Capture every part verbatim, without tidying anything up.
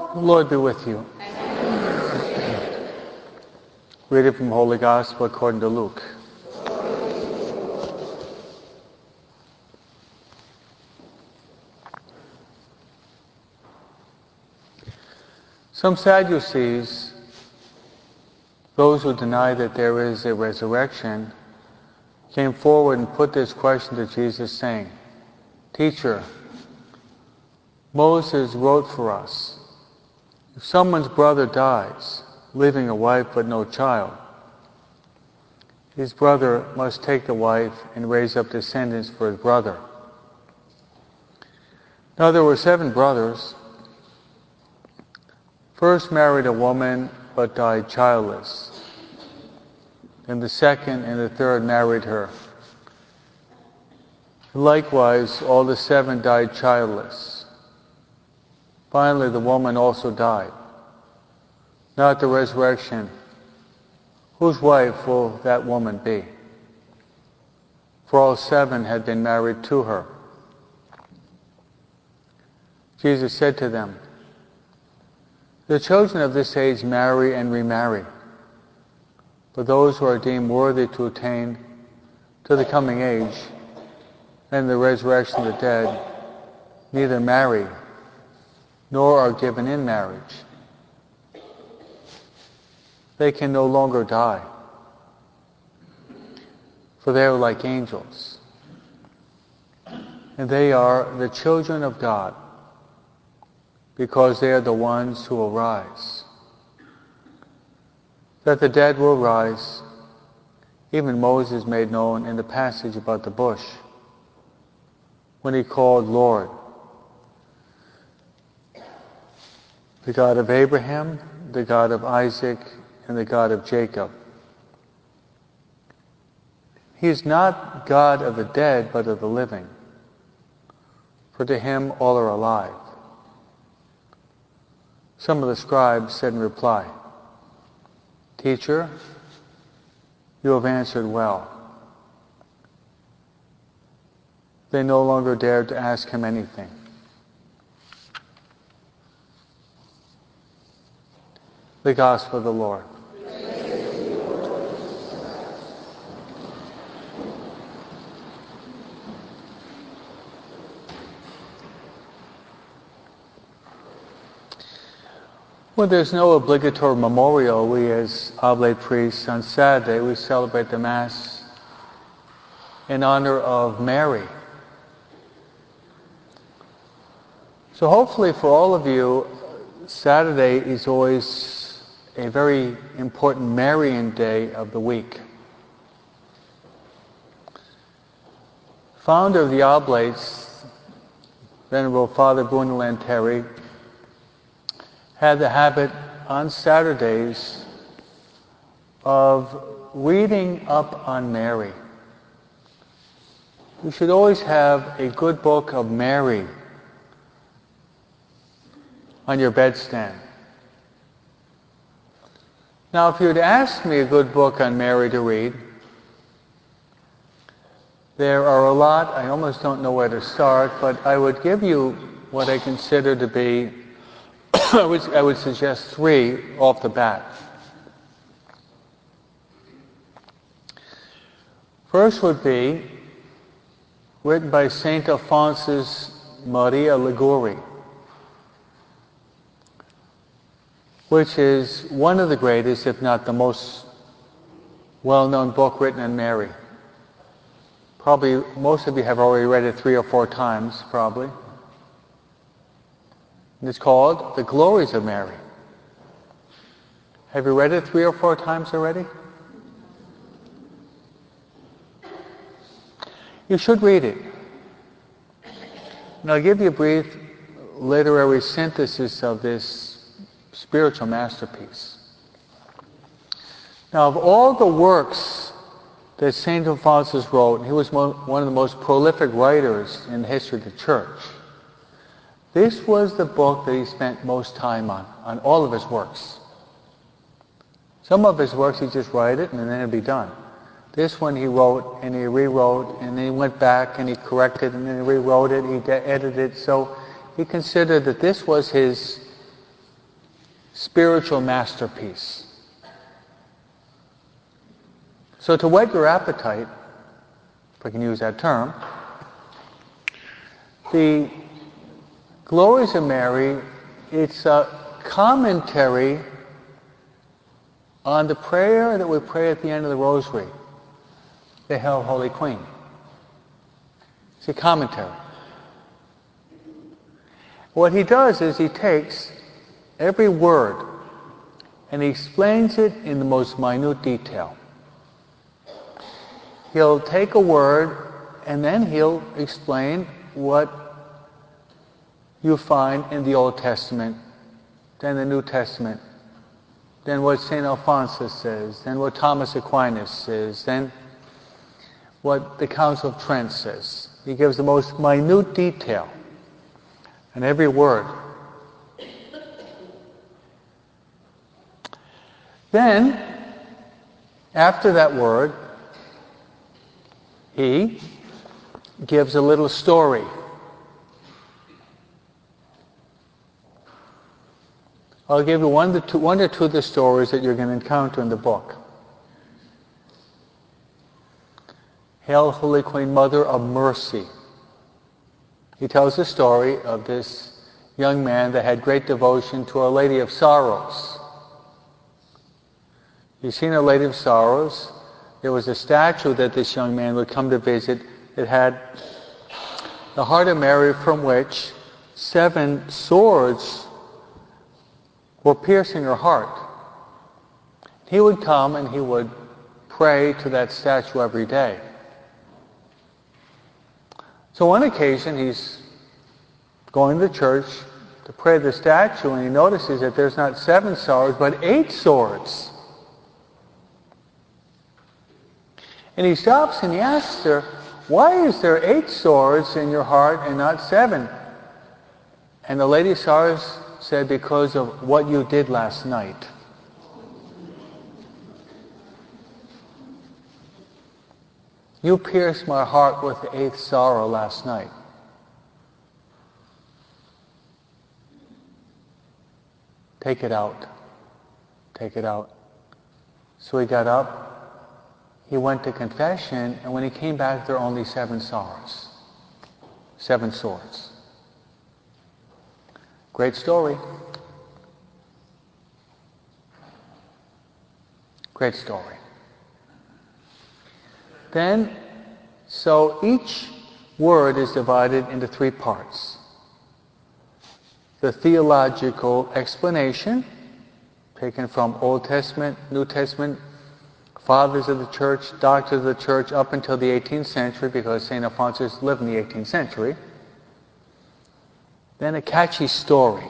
The Lord be with you. Reading from Holy Gospel according to Luke. Some Sadducees, those who deny that there is a resurrection, came forward and put this question to Jesus, saying, "Teacher, Moses wrote for us, if someone's brother dies, leaving a wife but no child, his brother must take the wife and raise up descendants for his brother. Now there were seven brothers. First married a woman but died childless. Then the second and the third married her. Likewise, all the seven died childless. Finally, the woman also died. Now at the resurrection, whose wife will that woman be? For all seven had been married to her." Jesus said to them, "The children of this age marry and remarry, but those who are deemed worthy to attain to the coming age and the resurrection of the dead neither marry nor are given in marriage. They can no longer die, for they are like angels, and they are the children of God, because they are the ones who will rise. That the dead will rise, even Moses made known in the passage about the bush, when he called Lord, the God of Abraham, the God of Isaac, and the God of Jacob. He is not God of the dead, but of the living, for to him all are alive." Some of the scribes said in reply, "Teacher, you have answered well." They no longer dared to ask him anything. The Gospel of the Lord. Well, there's no obligatory memorial. We as Oblate priests on Saturday, we celebrate the Mass in honor of Mary. So hopefully for all of you, Saturday is always a very important Marian day of the week. Founder of the Oblates, Venerable Father Boone-Lanteri, had the habit on Saturdays of reading up on Mary. You should always have a good book of Mary on your bedstand. Now, if you had asked me a good book on Mary to read, there are a lot. I almost don't know where to start, but I would give you what I consider to be, I would, I would suggest three off the bat. First would be written by Saint Alphonsus Maria Liguori, which is one of the greatest, if not the most well-known book written on Mary. Probably most of you have already read it three or four times, probably. And it's called The Glories of Mary. Have you read it three or four times already? You should read it. And I'll give you a brief literary synthesis of this spiritual masterpiece. Now, of all the works that Saint Alphonsus wrote, and he was mo- one of the most prolific writers in the history of the Church, this was the book that he spent most time on, on all of his works. Some of his works he just write it and then it'd be done. This one he wrote and he rewrote and then he went back and he corrected and then he rewrote it, he de- edited it. So he considered that this was his spiritual masterpiece. So to whet your appetite, if I can use that term, the Glories of Mary, it's a commentary on the prayer that we pray at the end of the Rosary, the Hail, Holy Queen. It's a commentary. What he does is he takes every word and he explains it in the most minute detail. He'll take a word and then he'll explain what you find in the Old Testament, then the New Testament, then what Saint Alphonsus says, then what Thomas Aquinas says, then what the Council of Trent says. He gives the most minute detail in every word. Then, after that word, he gives a little story. I'll give you one, to two, one or two of the stories that you're going to encounter in the book. Hail, Holy Queen, Mother of Mercy. He tells the story of this young man that had great devotion to Our Lady of Sorrows. You've seen Our Lady of Sorrows. There was a statue that this young man would come to visit. It had the heart of Mary from which seven swords were piercing her heart. He would come and he would pray to that statue every day. So on occasion he's going to church to pray to the statue and he notices that there's not seven swords but eight swords. And he stops and he asks her, why is there eight swords in your heart and not seven? And the Lady of Sorrows said, because of what you did last night. You pierced my heart with the eighth sorrow last night. Take it out. Take it out. So he got up, he went to confession, and when he came back, there were only seven sorrows. Seven swords. Great story. Great story. Then, so each word is divided into three parts. The theological explanation, taken from Old Testament, New Testament, fathers of the church, doctors of the church, up until the eighteenth century, because Saint Alphonsus lived in the eighteenth century. Then a catchy story.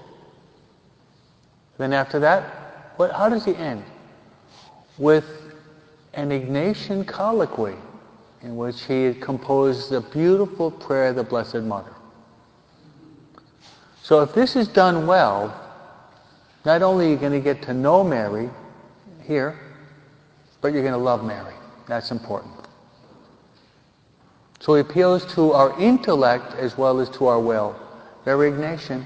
Then after that, what, how does he end? With an Ignatian colloquy in which he composed the beautiful prayer of the Blessed Mother. So if this is done well, not only are you going to get to know Mary here, but you're going to love Mary. That's important. So he appeals to our intellect as well as to our will. Very Ignatian.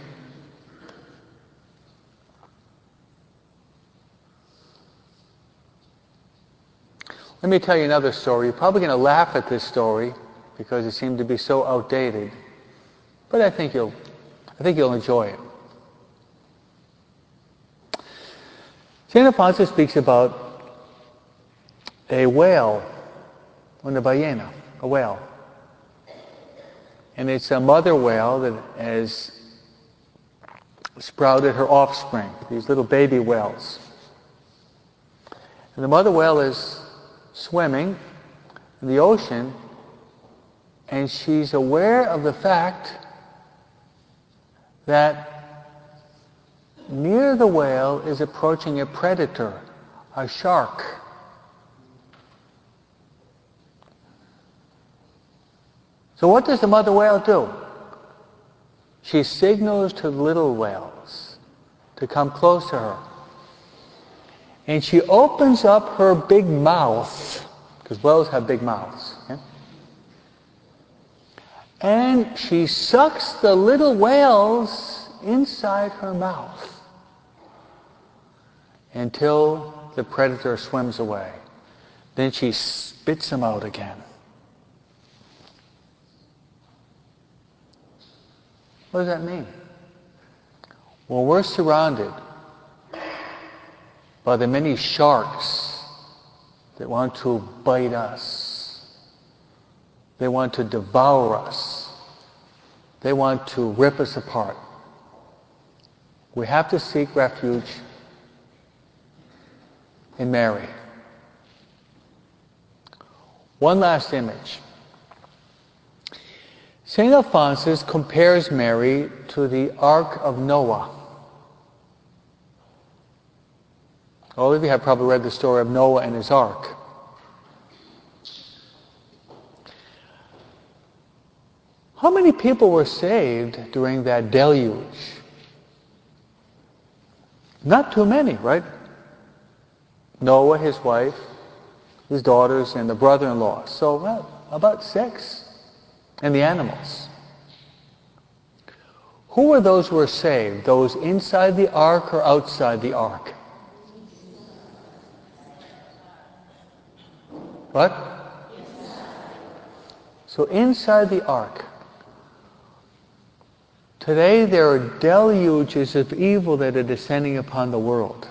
Let me tell you another story. You're probably going to laugh at this story because it seemed to be so outdated, but I think you'll, I think you'll enjoy it. Saint Alphonsus speaks about a whale, una ballena, a whale. And it's a mother whale that has sprouted her offspring, these little baby whales. And the mother whale is swimming in the ocean, and she's aware of the fact that near the whale is approaching a predator, a shark. So what does the mother whale do? She signals to the little whales to come close to her. And she opens up her big mouth, because whales have big mouths. Okay? And she sucks the little whales inside her mouth. until the predator swims away. Then she spits him out again. What does that mean? Well, we're surrounded by the many sharks that want to bite us. They want to devour us. They want to rip us apart. We have to seek refuge in Mary. One last image. Saint Alphonsus compares Mary to the Ark of Noah. All of you have probably read the story of Noah and his ark. How many people were saved during that deluge? Not too many, right? Noah, his wife, his daughters, and the brother-in-law. So, well, about six. And the animals. Who were those who were saved? Those inside the ark or outside the ark? What? So inside the ark. Today there are deluges of evil that are descending upon the world.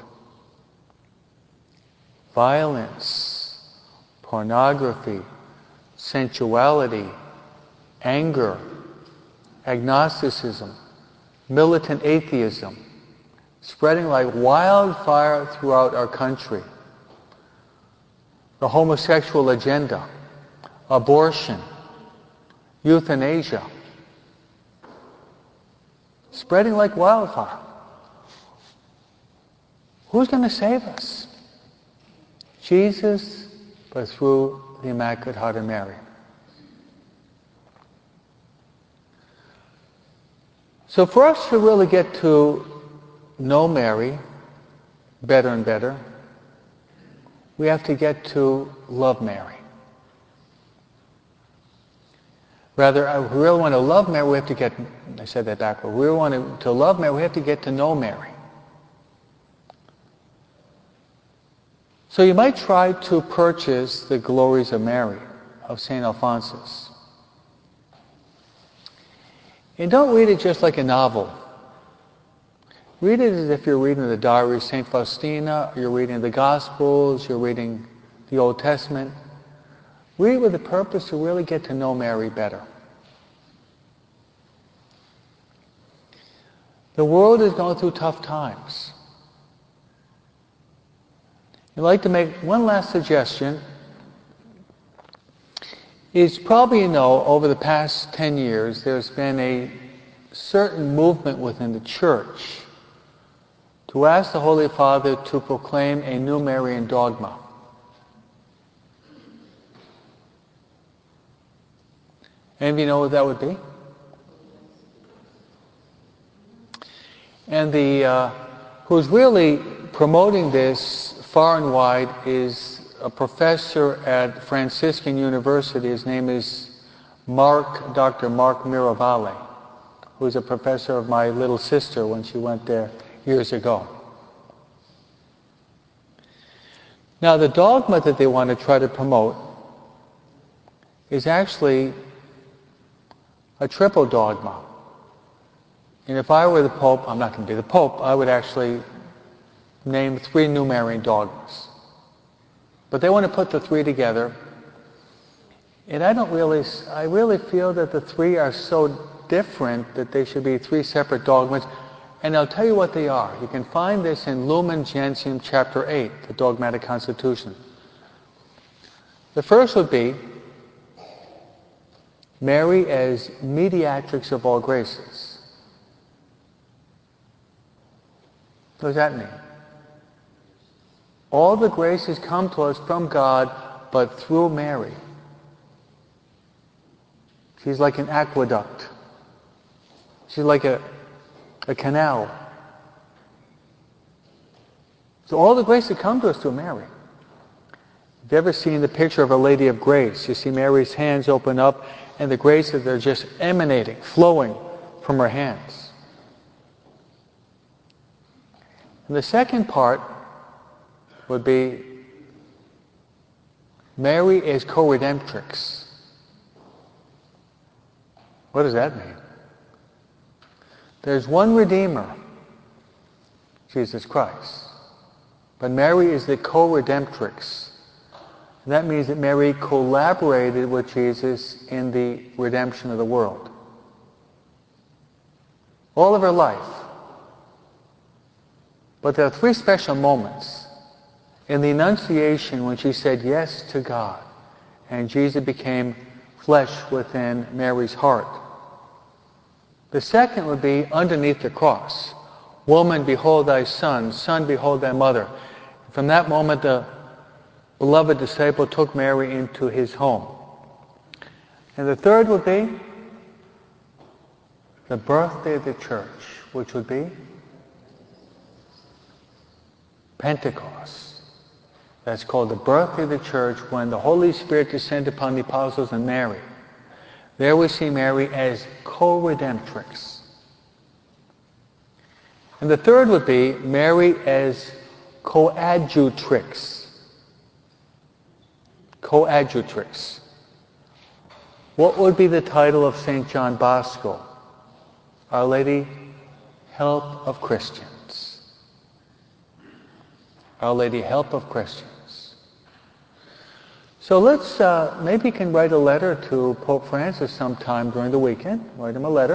Violence, pornography, sensuality, anger, agnosticism, militant atheism, spreading like wildfire throughout our country. The homosexual agenda, abortion, euthanasia, spreading like wildfire. Who's going to save us? Jesus, but through the Immaculate Heart of Mary. So for us to really get to know Mary better and better, we have to get to love Mary. Rather, if we really want to love Mary, we have to get, I said that backward, we really want to, to love Mary, we have to get to know Mary. So you might try to purchase the Glories of Mary of Saint Alphonsus. And don't read it just like a novel. Read it as if you're reading the diary of Saint Faustina, you're reading the Gospels, you're reading the Old Testament. Read it with the purpose to really get to know Mary better. The world is going through tough times. I'd like to make one last suggestion. Is probably, you know, over the past ten years, there's been a certain movement within the Church to ask the Holy Father to proclaim a new Marian dogma. Any of you know what that would be? And the uh, who's really promoting this far and wide is a professor at Franciscan University. His name is Mark, Doctor Mark Miravalle, who is a professor of my little sister when she went there years ago. Now, the dogma that they want to try to promote is actually a triple dogma. And if I were the Pope, I'm not going to be the Pope, I would actually name three new Marian dogmas. But they want to put the three together. And I don't really, I really feel that the three are so different that they should be three separate dogmas. And I'll tell you what they are. You can find this in Lumen Gentium chapter eight, the Dogmatic Constitution. The first would be Mary as mediatrix of all graces. What does that mean? All the graces come to us from God, but through Mary. She's like an aqueduct. She's like a, a canal. So all the graces come to us through Mary. Have you ever seen the picture of a Lady of Grace? You see Mary's hands open up, and the graces are just emanating, flowing from her hands. And the second part would be Mary is co-redemptrix. What does that mean? There's one Redeemer, Jesus Christ. But Mary is the co-redemptrix. And that means that Mary collaborated with Jesus in the redemption of the world. All of her life. But there are three special moments. In the Annunciation, when she said yes to God, and Jesus became flesh within Mary's heart. The second would be underneath the cross. Woman, behold thy son. Son, behold thy mother. From that moment, the beloved disciple took Mary into his home. And the third would be the birthday of the church, which would be Pentecost. That's called the birthday of the church, when the Holy Spirit descended upon the apostles and Mary. There we see Mary as co-redemptrix. And the third would be Mary as coadjutrix. Coadjutrix. What would be the title of Saint John Bosco? Our Lady, Help of Christians. Our Lady, Help of Christians. So let's, uh, maybe you can write a letter to Pope Francis sometime during the weekend. Write him a letter.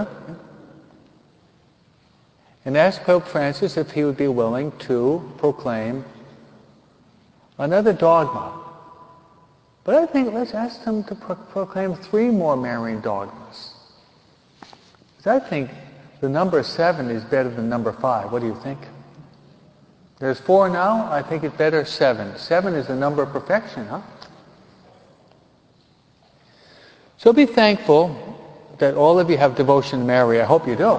And ask Pope Francis if he would be willing to proclaim another dogma. But I think let's ask him to pro- proclaim three more Marian dogmas. Because I think the number seven is better than number five. What do you think? There's four now. I think it's better seven. Seven is the number of perfection, huh? So be thankful that all of you have devotion to Mary. I hope you do.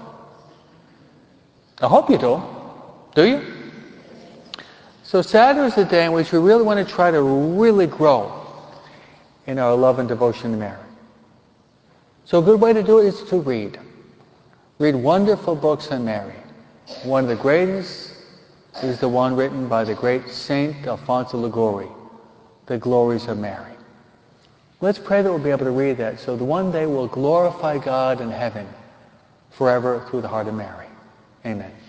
I hope you do. Do you? So Saturday is the day in which we really want to try to really grow in our love and devotion to Mary. So a good way to do it is to read. Read wonderful books on Mary. One of the greatest is the one written by the great Saint Alfonso Liguori, The Glories of Mary. Let's pray that we'll be able to read that so that one day we'll glorify God in heaven forever through the heart of Mary. Amen.